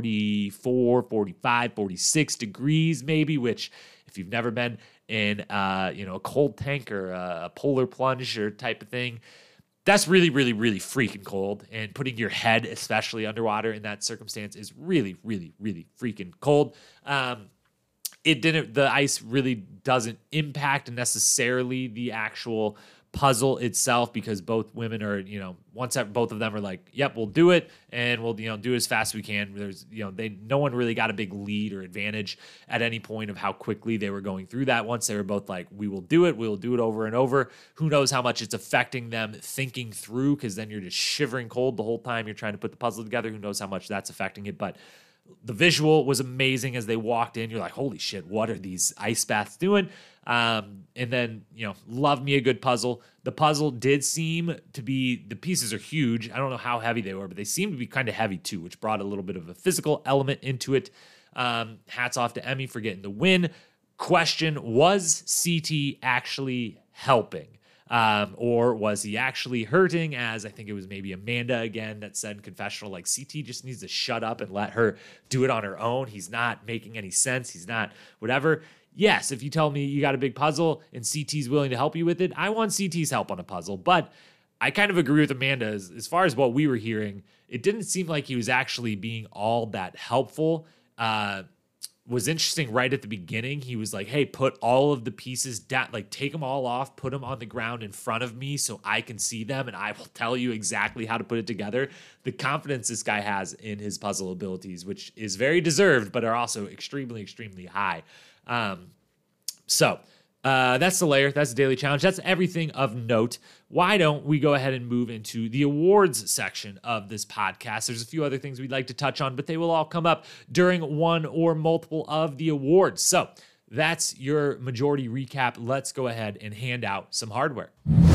44, 45, 46 degrees maybe, which if you've never been in a cold tank or a polar plunge or type of thing, that's really, really, really freaking cold. And putting your head, especially underwater in that circumstance, is really, really, really freaking cold. The ice really doesn't impact necessarily the actual puzzle itself, because both women are, once both of them are like, yep, we'll do it, and we'll, do as fast as we can. There's, no one really got a big lead or advantage at any point of how quickly they were going through that. Once they were both like, we'll do it over and over. Who knows how much it's affecting them thinking through, because then you're just shivering cold the whole time you're trying to put the puzzle together. Who knows how much that's affecting it, but The visual was amazing as they walked in. You're like, holy shit, what are these ice baths doing? And then, love me a good puzzle. The puzzle did seem to be, the pieces are huge. I don't know how heavy they were, but they seem to be kind of heavy too, which brought a little bit of a physical element into it. Hats off to Emmy for getting the win. Question, was CT actually helping? Or was he actually hurting? As I think it was maybe Amanda again that said in confessional, like, CT just needs to shut up and let her do it on her own. He's not making any sense. He's not whatever. Yes, if you tell me you got a big puzzle and CT's willing to help you with it, I want CT's help on a puzzle. But I kind of agree with Amanda as far as what we were hearing. It didn't seem like he was actually being all that helpful. Was interesting right at the beginning. He was like, hey, put all of the pieces down, like take them all off, put them on the ground in front of me so I can see them and I will tell you exactly how to put it together. The confidence this guy has in his puzzle abilities, which is very deserved, but are also extremely, extremely high. That's the layer. That's the daily challenge. That's everything of note. Why don't we go ahead and move into the awards section of this podcast? There's a few other things we'd like to touch on, but they will all come up during one or multiple of the awards. So that's your majority recap. Let's go ahead and hand out some hardware.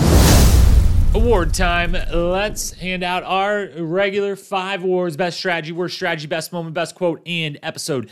Award time. Let's hand out our regular 5 awards: best strategy, worst strategy, best moment, best quote, and episode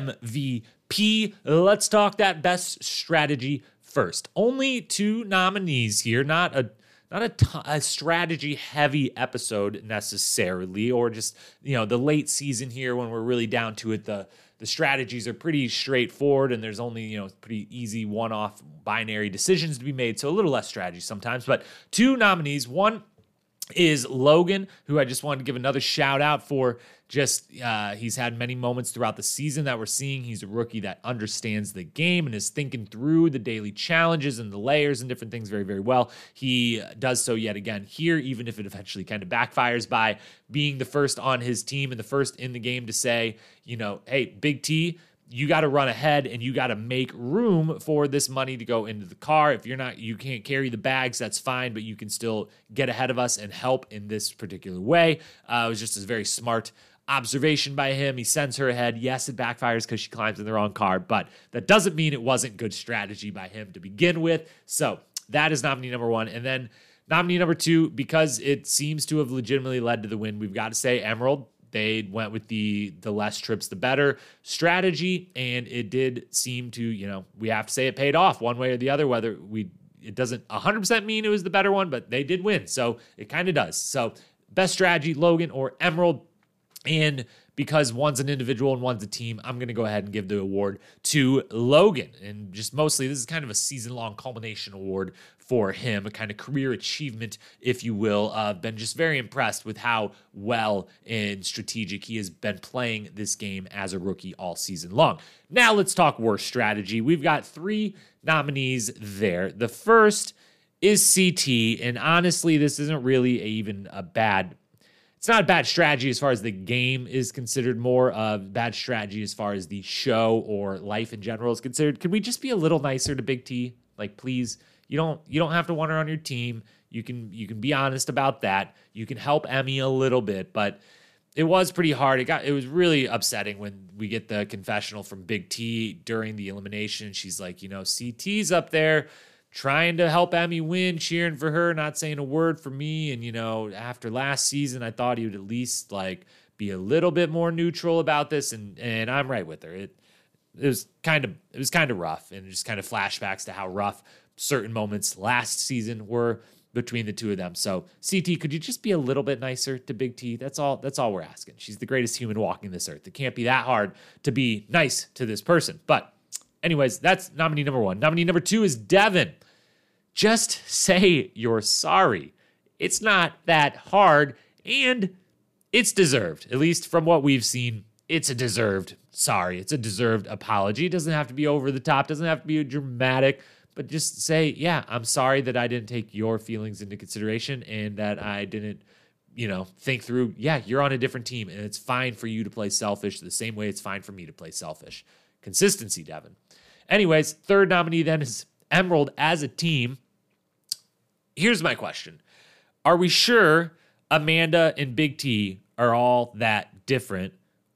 MVP. Let's talk that best strategy first. Only 2 nominees here, not a strategy heavy episode necessarily, or just, the late season here when we're really down to it. The strategies are pretty straightforward and there's only, pretty easy one-off binary decisions to be made. So a little less strategy sometimes, but 2 nominees. One is Logan, who I just wanted to give another shout out for. Just he's had many moments throughout the season that we're seeing. He's a rookie that understands the game and is thinking through the daily challenges and the layers and different things very, very well. He does so yet again here, even if it eventually kind of backfires, by being the first on his team and the first in the game to say, hey, Big T, you got to run ahead and you got to make room for this money to go into the car. If you can't carry the bags, that's fine, but you can still get ahead of us and help in this particular way. It was just a very smart observation by him. He sends her ahead. Yes, it backfires because she climbs in the wrong car, but that doesn't mean it wasn't good strategy by him to begin with. So that is nominee number 1. And then nominee number 2, because it seems to have legitimately led to the win, we've got to say Emerald. They went with the less trips, the better strategy. And it did seem to, we have to say it paid off one way or the other, it doesn't 100% mean it was the better one, but they did win. So it kind of does. So best strategy, Logan or Emerald. And because one's an individual and one's a team, I'm going to go ahead and give the award to Logan. And just mostly, this is kind of a season-long culmination award for him, a kind of career achievement, if you will. Been just very impressed with how well and strategic he has been playing this game as a rookie all season long. Now let's talk worst strategy. We've got 3 nominees there. The first is CT, and honestly, this isn't really it's not a bad strategy as far as the game is considered, more of bad strategy as far as the show or life in general is considered. Could we just be a little nicer to Big T? Like, please, you don't have to want her on your team. You can be honest about that. You can help Emmy a little bit, but it was pretty hard. It was really upsetting when we get the confessional from Big T during the elimination. She's like, CT's up there trying to help Emmy win, cheering for her, not saying a word for me. And, after last season, I thought he would at least be a little bit more neutral about this. And I'm right with her. It was kind of rough, and just kind of flashbacks to how rough certain moments last season were between the 2 of them. So CT, could you just be a little bit nicer to Big T? That's all we're asking. She's the greatest human walking this earth. It can't be that hard to be nice to this person. But anyways, that's nominee number 1. Nominee number 2 is Devin. Just say you're sorry. It's not that hard, and it's deserved. At least from what we've seen, it's a deserved sorry. It's a deserved apology. It doesn't have to be over the top. It doesn't have to be dramatic, but just say, yeah, I'm sorry that I didn't take your feelings into consideration and that I didn't, think through, yeah, you're on a different team, and it's fine for you to play selfish the same way it's fine for me to play selfish. Consistency, Devin. Anyways, third nominee then is Emerald as a team. Here's my question. Are we sure Amanda and Big T are all that different,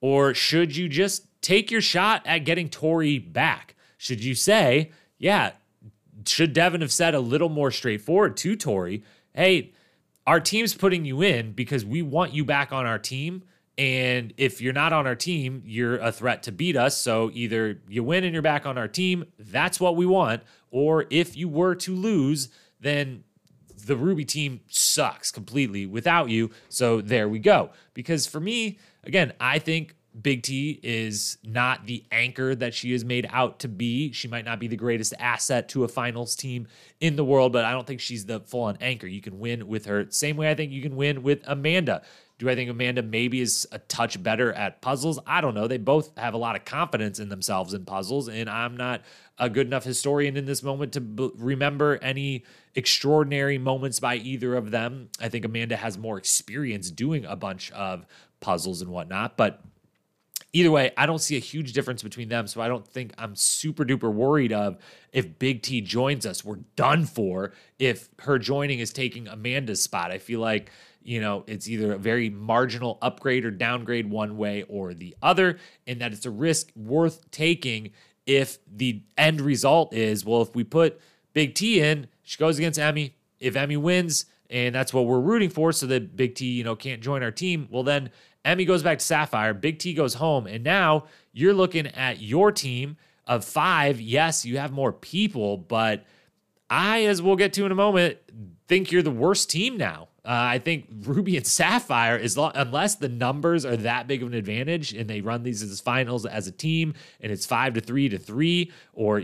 Or should you just take your shot at getting Tori back? Should you say, yeah, should Devin have said a little more straightforward to Tori, hey, our team's putting you in because we want you back on our team. And if you're not on our team, you're a threat to beat us. So either you win and you're back on our team, that's what we want. Or if you were to lose, then the Ruby team sucks completely without you. So there we go. Because for me, again, I think Big T is not the anchor that she is made out to be. She might not be the greatest asset to a finals team in the world, but I don't think she's the full-on anchor. You can win with her. Same way I think you can win with Amanda. Do I think Amanda maybe is a touch better at puzzles? I don't know. They both have a lot of confidence in themselves in puzzles, and I'm not a good enough historian in this moment to remember any extraordinary moments by either of them. I think Amanda has more experience doing a bunch of puzzles and whatnot, but either way, I don't see a huge difference between them, so I don't think I'm super duper worried of if Big T joins us, we're done for if her joining is taking Amanda's spot. I feel like, it's either a very marginal upgrade or downgrade one way or the other, and that it's a risk worth taking if the end result is, well, if we put Big T in, she goes against Emmy. If Emmy wins, and that's what we're rooting for, so that Big T, can't join our team, well, then Emmy goes back to Sapphire, Big T goes home, and now you're looking at your team of 5. Yes, you have more people, but I, as we'll get to in a moment, think you're the worst team now. I think Ruby and Sapphire, unless the numbers are that big of an advantage and they run these as finals as a team and it's 5-3-3 or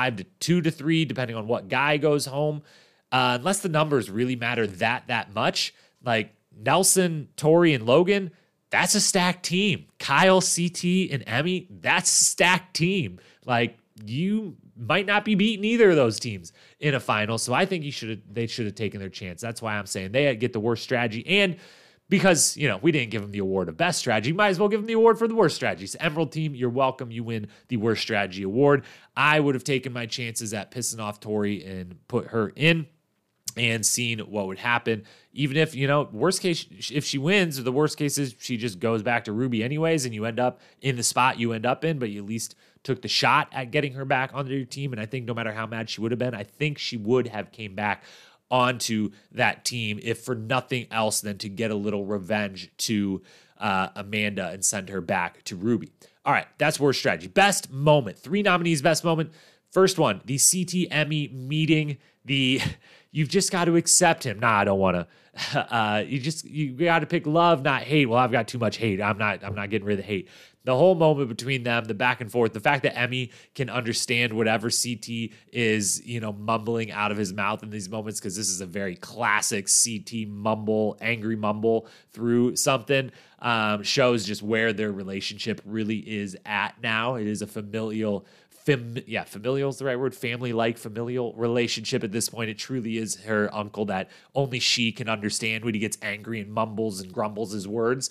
5-2-3, depending on what guy goes home, unless the numbers really matter that much, like Nelson, Tori, and Logan, that's a stacked team. Kyle, CT, and Emmy, that's a stacked team. Like, you might not be beating either of those teams in a final. So I think they should have taken their chance. That's why I'm saying they get the worst strategy. And because, we didn't give them the award of best strategy, might as well give them the award for the worst strategy. So Emerald team, you're welcome. You win the worst strategy award. I would have taken my chances at pissing off Tori and put her in and seeing what would happen. Even if, worst case, if she wins, or the worst case is she just goes back to Ruby anyways, and you end up in the spot you end up in, but you at least took the shot at getting her back onto your team. And I think no matter how mad she would have been, I think she would have came back onto that team, if for nothing else than to get a little revenge to Amanda and send her back to Ruby. All right, that's worst strategy. Best moment. 3 nominees, best moment. First one, the CT Emmy meeting. You've just got to accept him. Nah, I don't want to. You got to pick love, not hate. Well, I've got too much hate. I'm not getting rid of the hate. The whole moment between them, the back and forth, the fact that Emmy can understand whatever CT is, mumbling out of his mouth in these moments, because this is a very classic CT mumble, angry mumble through something, shows just where their relationship really is at now. It is a familial is the right word. Family-like familial relationship at this point. It truly is her uncle that only she can understand when he gets angry and mumbles and grumbles his words.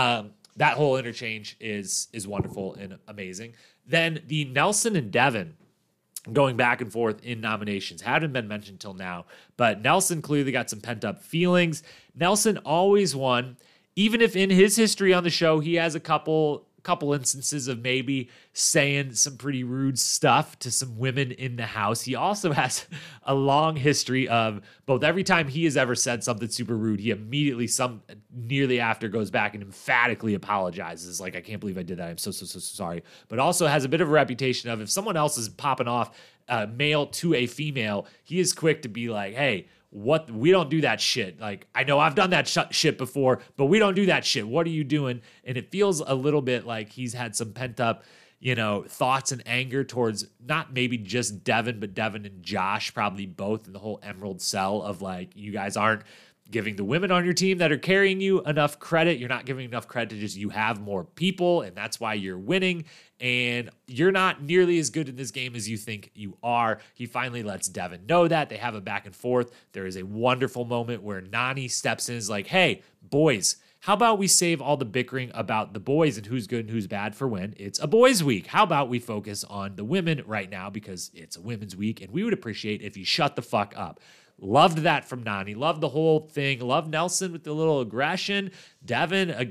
That whole interchange is wonderful and amazing. Then the Nelson and Devin going back and forth in nominations haven't been mentioned till now, but Nelson clearly got some pent-up feelings. Nelson always won, even if in his history on the show he has a couple instances of maybe saying some pretty rude stuff to some women in the house. He also has a long history of both every time he has ever said something super rude, he immediately nearly after goes back and emphatically apologizes. Like, I can't believe I did that. I'm so sorry. But also has a bit of a reputation of, if someone else is popping off male to a female, he is quick to be like, hey, we don't do that shit. Like, I know I've done that shit before, but we don't do that shit. What are you doing? And it feels a little bit like he's had some pent up, thoughts and anger towards not maybe just Devin, but Devin and Josh, probably both, in the whole Emerald cell of like, you guys aren't giving the women on your team that are carrying you enough credit. You're not giving enough credit to just, you have more people, and that's why you're winning. And you're not nearly as good in this game as you think you are. He finally lets Devin know that. They have a back and forth. There is a wonderful moment where Nany steps in and is like, hey, boys, how about we save all the bickering about the boys and who's good and who's bad for when it's a boys' week? How about we focus on the women right now, because it's a women's week, and we would appreciate if you shut the fuck up. Loved that from Nany. Loved the whole thing. Loved Nelson with the little aggression. Devin, again,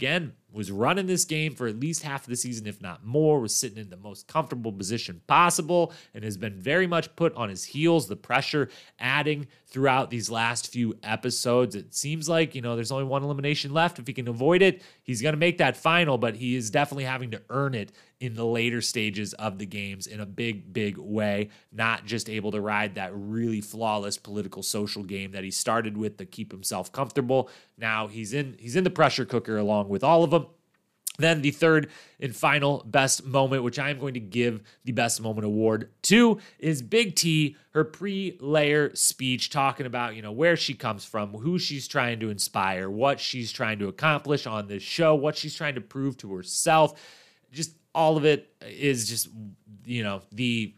was running this game for at least half of the season, if not more, was sitting in the most comfortable position possible, and has been very much put on his heels. The pressure adding throughout these last few episodes. It seems like, there's only one elimination left. If he can avoid it, he's going to make that final, but he is definitely having to earn it in the later stages of the games in a big, big way, not just able to ride that really flawless political social game that he started with to keep himself comfortable. Now he's in the pressure cooker along with all of them. Then the third and final best moment, which I'm going to give the best moment award to, is Big T, her pre-layer speech talking about, where she comes from, who she's trying to inspire, what she's trying to accomplish on this show, what she's trying to prove to herself. Just all of it is just, the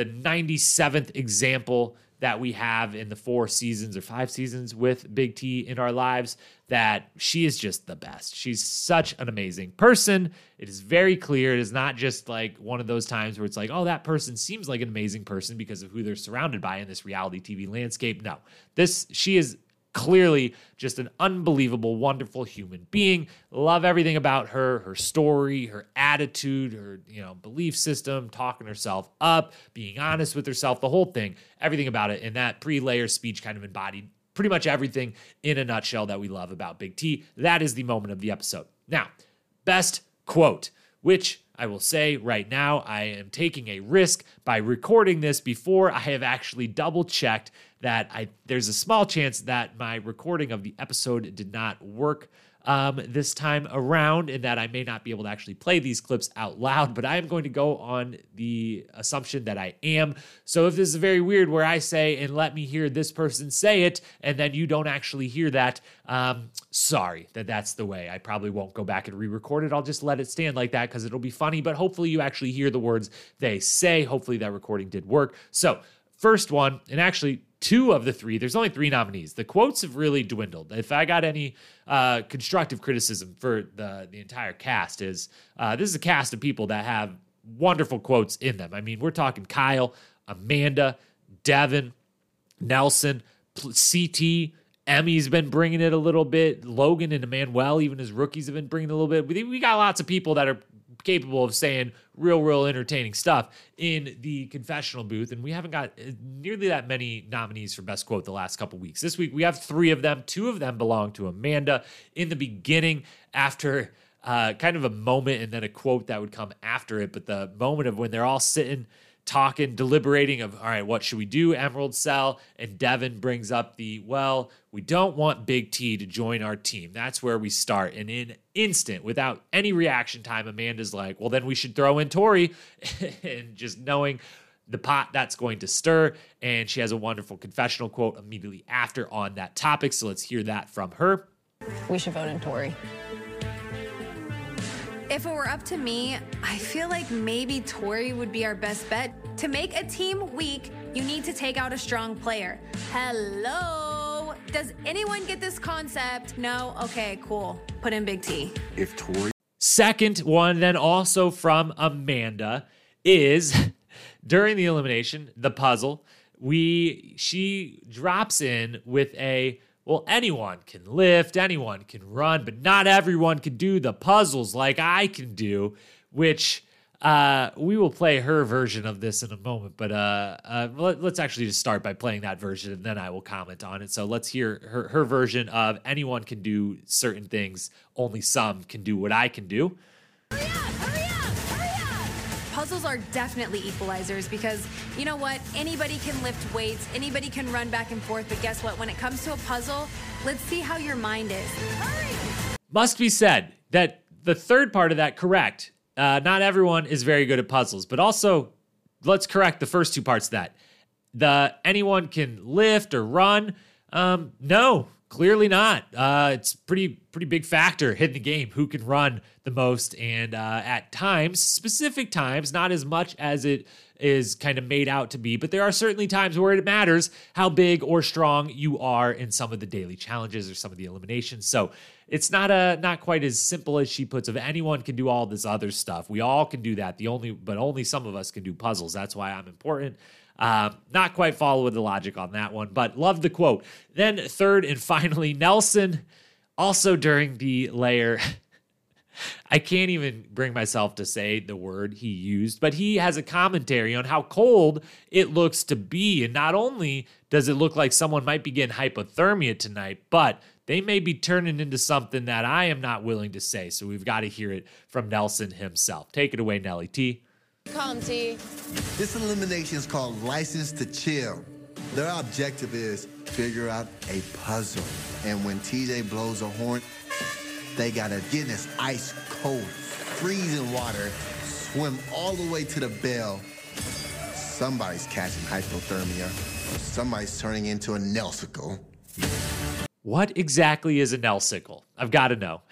97th example that we have in the 4 seasons or 5 seasons with Big T in our lives, that she is just the best. She's such an amazing person. It is very clear. It is not just like one of those times where it's like, oh, that person seems like an amazing person because of who they're surrounded by in this reality TV landscape. No, she is clearly just an unbelievable, wonderful human being. Love everything about her story, her attitude, her, belief system, talking herself up, being honest with herself, the whole thing, everything about it. And that pre-layer speech kind of embodied pretty much everything in a nutshell that we love about Big T. That is the moment of the episode. Now, best quote, which I will say right now, I am taking a risk by recording this before I have actually double-checked that there's a small chance that my recording of the episode did not work this time around, and that I may not be able to actually play these clips out loud, but I am going to go on the assumption that I am. So if this is very weird where I say, and let me hear this person say it, and then you don't actually hear that, sorry that's the way. I probably won't go back and re-record it. I'll just let it stand like that because it'll be funny, but hopefully you actually hear the words they say. Hopefully that recording did work. So first one, and actually 2 of the 3, there's only 3 nominees. The quotes have really dwindled. If I got any constructive criticism for the entire cast, is this is a cast of people that have wonderful quotes in them. I mean, we're talking Kyle, Amanda, Devin, Nelson, CT, Emmy's been bringing it a little bit. Logan and Emmanuel, even as rookies, have been bringing it a little bit. We got lots of people that are capable of saying real entertaining stuff in the confessional booth, and we haven't got nearly that many nominees for best quote the last couple weeks. This week we have 3 of them. 2 of them belong to Amanda in the beginning, after kind of a moment and then a quote that would come after it, but the moment of when they're all sitting talking, deliberating of, all right, what should we do, Emerald Cell? And Devin brings up we don't want Big T to join our team. That's where we start. And in instant, without any reaction time, Amanda's like, well, then we should throw in Tori. And just knowing the pot that's going to stir. And she has a wonderful confessional quote immediately after on that topic. So let's hear that from her. We should vote in Tori. If it were up to me, I feel like maybe Tori would be our best bet. To make a team weak, you need to take out a strong player. Hello? Does anyone get this concept? No? Okay, cool. Put in Big T. If Tori... Second one, then also from Amanda, is during the elimination, the puzzle, she drops in with well, anyone can lift, anyone can run, but not everyone can do the puzzles like I can do, which we will play her version of this in a moment. But let's actually just start by playing that version, and then I will comment on it. So let's hear her version of anyone can do certain things, only some can do what I can do. Hurry up, hurry up, hurry up! Puzzles are definitely equalizers because, you know what? Anybody can lift weights, anybody can run back and forth, but guess what? When it comes to a puzzle, let's see how your mind is. Hurry! Must be said that the third part of that, correct. Not everyone is very good at puzzles, but also let's correct the first 2 parts of that. The anyone can lift or run. No, clearly not. It's pretty big factor in the game, who can run the most. And at times, specific times, not as much as it is kind of made out to be, but there are certainly times where it matters how big or strong you are in some of the daily challenges or some of the eliminations. So it's not quite as simple as she puts of anyone can do all this other stuff. We all can do that. But only some of us can do puzzles. That's why I'm important. Not quite follow the logic on that one, but love the quote. Then third and finally, Nelson, also during the layer, I can't even bring myself to say the word he used, but he has a commentary on how cold it looks to be. And not only does it look like someone might be getting hypothermia tonight, but they may be turning into something that I am not willing to say. So we've got to hear it from Nelson himself. Take it away, Nelly T. Calm, T. This elimination is called License to Chill. Their objective is figure out a puzzle. And when TJ blows a horn, they gotta get in this ice cold, freezing water, swim all the way to the bell. Somebody's catching hypothermia. Somebody's turning into a Nelsicle. What exactly is a Nelsicle? I've got to know.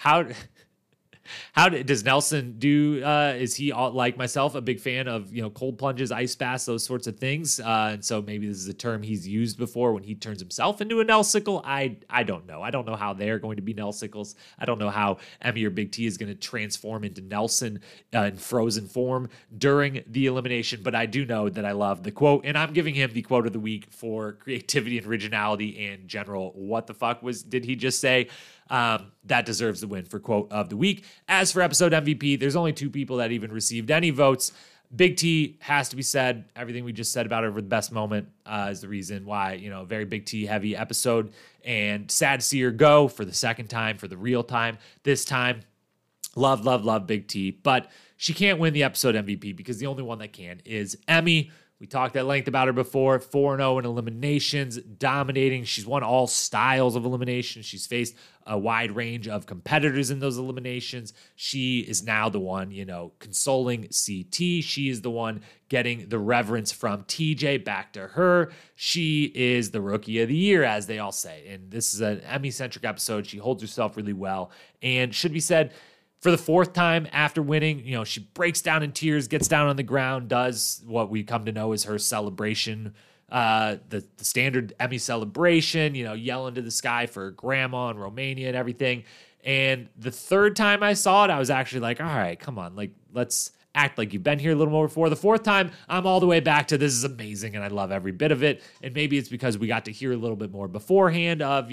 How does Nelson do? Is he like myself a big fan of cold plunges, ice baths, those sorts of things? And so maybe this is a term he's used before when he turns himself into a Nelsicle. I don't know. I don't know how they're going to be Nelsicles. I don't know how Emmy or Big T is going to transform into Nelson in frozen form during the elimination. But I do know that I love the quote, and I'm giving him the quote of the week for creativity and originality and general. What the fuck did he just say? That deserves the win for quote of the week. As for episode MVP, there's only 2 people that even received any votes. Big T has to be said. Everything we just said about her for the best moment is the reason why, very Big T heavy episode, and sad to see her go for the second time, for the real time. This time, love Big T, but she can't win the episode MVP because the only one that can is Emmy. We talked at length about her before, 4-0 in eliminations, dominating. She's won all styles of elimination. She's faced a wide range of competitors in those eliminations. She is now the one, consoling CT. She is the one getting the reverence from TJ back to her. She is the rookie of the year, as they all say. And this is an Emmy-centric episode. She holds herself really well. And should be said, for the 4th time after winning, she breaks down in tears, gets down on the ground, does what we come to know as her celebration, the standard Emmy celebration, yelling to the sky for her grandma in Romania and everything. And the 3rd time I saw it, I was actually like, all right, come on, let's act like you've been here a little more before. The 4th time, I'm all the way back to this is amazing, and I love every bit of it. And maybe it's because we got to hear a little bit more beforehand of,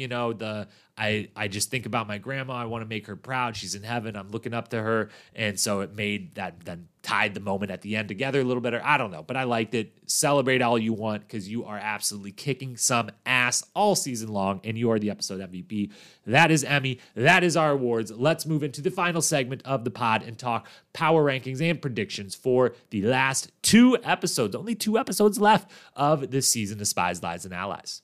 I just think about my grandma. I want to make her proud. She's in heaven. I'm looking up to her. And so it made that, then tied the moment at the end together a little better. I don't know, but I liked it. Celebrate all you want because you are absolutely kicking some ass all season long, and you are the episode MVP. That is Emmy. That is our awards. Let's move into the final segment of the pod and talk power rankings and predictions for the last 2 episodes. Only 2 episodes left of this season of Spies, Lies, and Allies.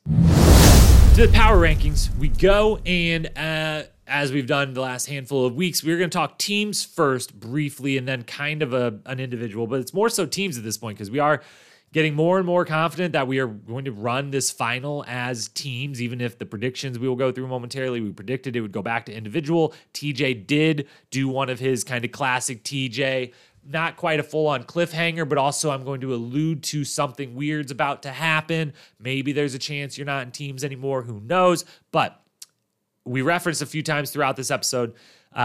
To the power rankings we go, and as we've done the last handful of weeks, we're going to talk teams first briefly and then kind of an individual, but it's more so teams at this point because we are getting more and more confident that we are going to run this final as teams, even if the predictions we will go through momentarily, we predicted it would go back to individual. TJ did do one of his kind of classic TJ, not quite a full-on cliffhanger, but also I'm going to allude to something weird's about to happen. Maybe there's a chance you're not in teams anymore. Who knows? But we referenced a few times throughout this episode,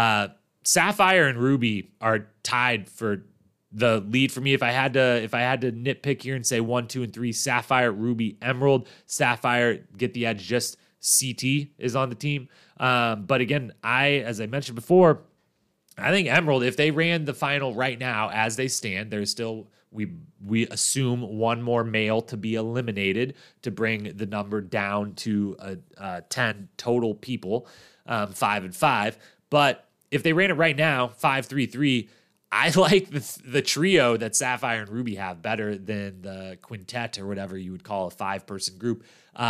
Sapphire and Ruby are tied for the lead for me. If I had to nitpick here and say 1, 2, and 3, Sapphire, Ruby, Emerald. Sapphire get the edge. Just CT is on the team. But again, as I mentioned before, I think Emerald, if they ran the final right now as they stand, there's still, we assume, 1 more male to be eliminated to bring the number down to 10 total people, 5 and 5. But if they ran it right now, 5-3-3, I like the trio that Sapphire and Ruby have better than the quintet or whatever you would call a 5-person group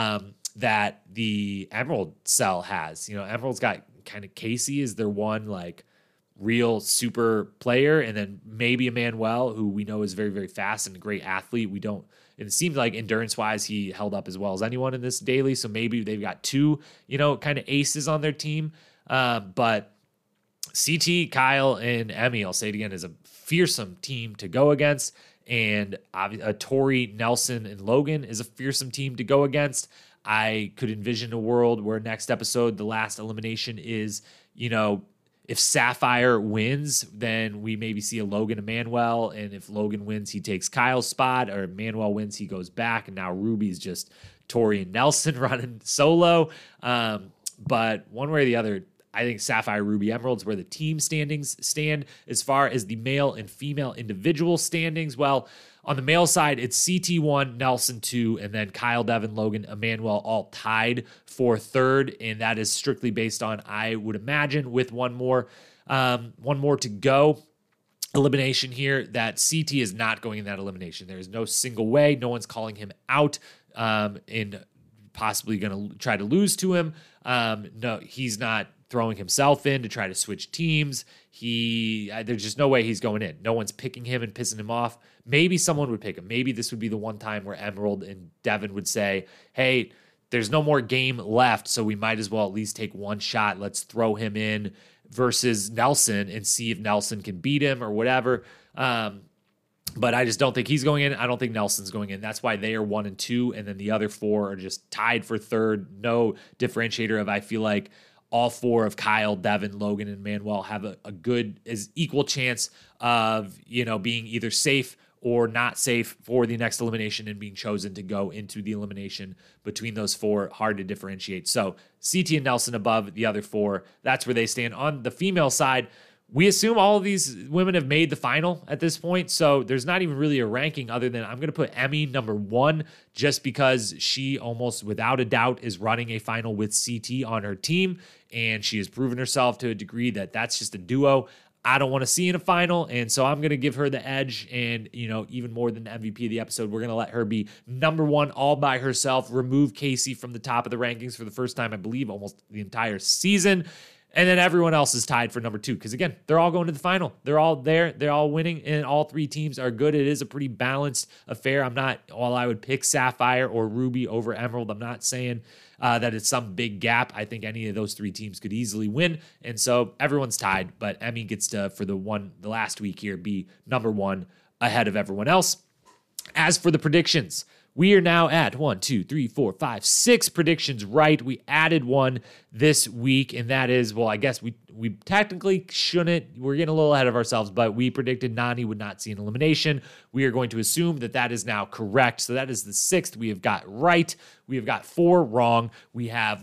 that the Emerald cell has. Emerald's got kind of Casey is their one real super player, and then maybe Emmanuel, who we know is very, very fast and a great athlete. It seems like endurance-wise, he held up as well as anyone in this daily, so maybe they've got 2, kind of aces on their team. But CT, Kyle, and Emmy, I'll say it again, is a fearsome team to go against, and Tori, Nelson, and Logan is a fearsome team to go against. I could envision a world where next episode, the last elimination is, if Sapphire wins, then we maybe see a Logan Emmanuel, and if Logan wins, he takes Kyle's spot, or Emmanuel wins, he goes back, and now Ruby's just Tori and Nelson running solo. But one way or the other, I think Sapphire, Ruby, Emerald's where the team standings stand. As far as the male and female individual standings, well, on the male side, it's CT1, Nelson 2, and then Kyle, Devin, Logan, Emmanuel all tied for third, and that is strictly based on, I would imagine, with one more to go. Elimination here, that CT is not going in that elimination. There is no single way. No one's calling him out and possibly going to try to lose to him. No, he's not throwing himself in to try to switch teams. There's just no way he's going in. No one's picking him and pissing him off. Maybe someone would pick him. Maybe this would be the one time where Emerald and Devin would say, hey, there's no more game left, so we might as well at least take one shot. Let's throw him in versus Nelson and see if Nelson can beat him or whatever. But I just don't think he's going in. I don't think Nelson's going in. That's why they are 1 and 2, and then the other 4 are just tied for third. No differentiator of, I feel like, all 4 of Kyle, Devin, Logan, and Manuel have a good, as equal chance of, being either safe or not safe for the next elimination and being chosen to go into the elimination between those 4. Hard to differentiate. So CT and Nelson above the other 4. That's where they stand. On the female side, we assume all of these women have made the final at this point, so there's not even really a ranking other than I'm going to put Emmy number 1 just because she almost without a doubt is running a final with CT on her team, and she has proven herself to a degree that that's just a duo I don't want to see in a final, and so I'm going to give her the edge, and even more than the MVP of the episode, we're going to let her be number 1 all by herself, remove Casey from the top of the rankings for the first time, I believe, almost the entire season. And then everyone else is tied for number 2 because, again, they're all going to the final. They're all there. They're all winning, and all 3 teams are good. It is a pretty balanced affair. While I would pick Sapphire or Ruby over Emerald, I'm not saying that it's some big gap. I think any of those 3 teams could easily win, and so everyone's tied. But Emmy gets to, for the last week here, be number 1 ahead of everyone else. As for the predictions, we are now at 6 predictions right. We added one this week, and that is, well, I guess we technically shouldn't. We're getting a little ahead of ourselves, but we predicted Nany would not see an elimination. We are going to assume that is now correct. So that is the 6th we have got right. We have got 4 wrong. We have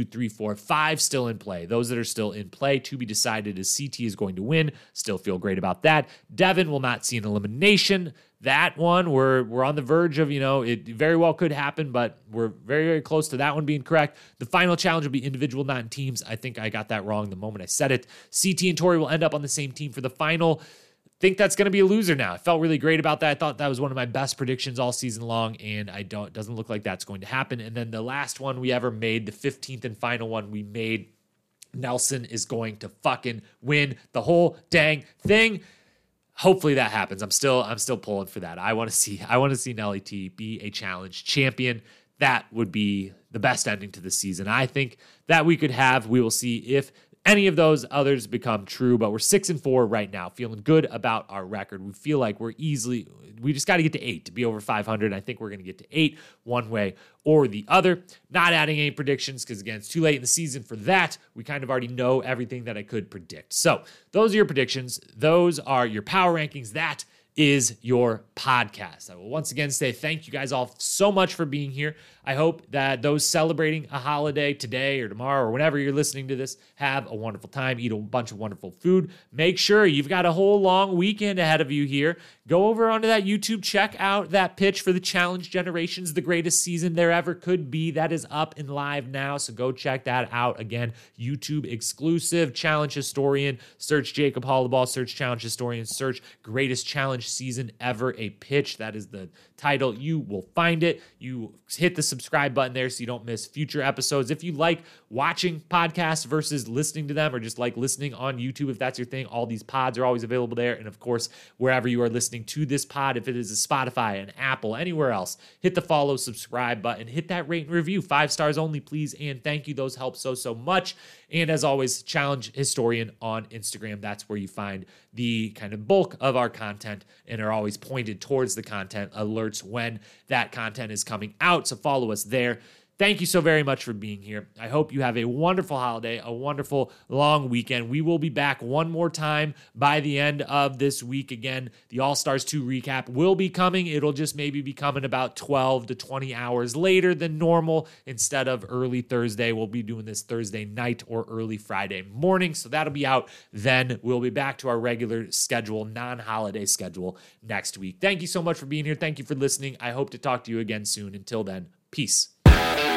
5 still in play. Those that are still in play to be decided is CT is going to win. Still feel great about that. Devin will not see an elimination. That one, we're on the verge of, it very well could happen, but we're very, very close to that one being correct. The final challenge will be individual, not in teams. I think I got that wrong the moment I said it. CT and Tori will end up on the same team for the final. Think that's going to be a loser now. I felt really great about that. I thought that was one of my best predictions all season long, and it doesn't look like that's going to happen. And then the last one we ever made, the 15th and final one we made, Nelson is going to fucking win the whole dang thing. Hopefully that happens. I'm still pulling for that. I want to see Nelly T be a challenge champion. That would be the best ending to the season. I think that we could have. We will see if any of those others become true, but we're 6-4 right now, feeling good about our record. We feel like we just got to get to 8 to be over 500. I think we're going to get to 8 one way or the other. Not adding any predictions because, again, it's too late in the season for that. We kind of already know everything that I could predict. So those are your predictions. Those are your power rankings. That is your podcast. I will once again say thank you guys all so much for being here. I hope that those celebrating a holiday today or tomorrow or whenever you're listening to this have a wonderful time, eat a bunch of wonderful food. Make sure you've got a whole long weekend ahead of you here. Go over onto that YouTube, check out that pitch for the Challenge Generations, the greatest season there ever could be. That is up and live now, so go check that out. Again, YouTube exclusive, Challenge Historian. Search Jacob Hollaball, search Challenge Historian, search greatest challenge season ever, a pitch. That is the title. You will find it. You hit the subscribe button there so you don't miss future episodes. If you like watching podcasts versus listening to them, or just like listening on YouTube, if that's your thing, all these pods are always available there. And of course, wherever you are listening to this pod, if it is a Spotify, an Apple, anywhere else, hit the follow, subscribe button, hit that rate and review. 5 stars only, please. And thank you. Those help so much. And as always, Challenge Historian on Instagram. That's where you find the kind of bulk of our content and are always pointed towards the content alerts when that content is coming out. So follow us there. Thank you so very much for being here. I hope you have a wonderful holiday, a wonderful long weekend. We will be back one more time by the end of this week. Again, the All-Stars 2 recap will be coming. It'll just maybe be coming about 12 to 20 hours later than normal. Instead of early Thursday, we'll be doing this Thursday night or early Friday morning. So that'll be out. Then we'll be back to our regular schedule, non-holiday schedule next week. Thank you so much for being here. Thank you for listening. I hope to talk to you again soon. Until then, peace.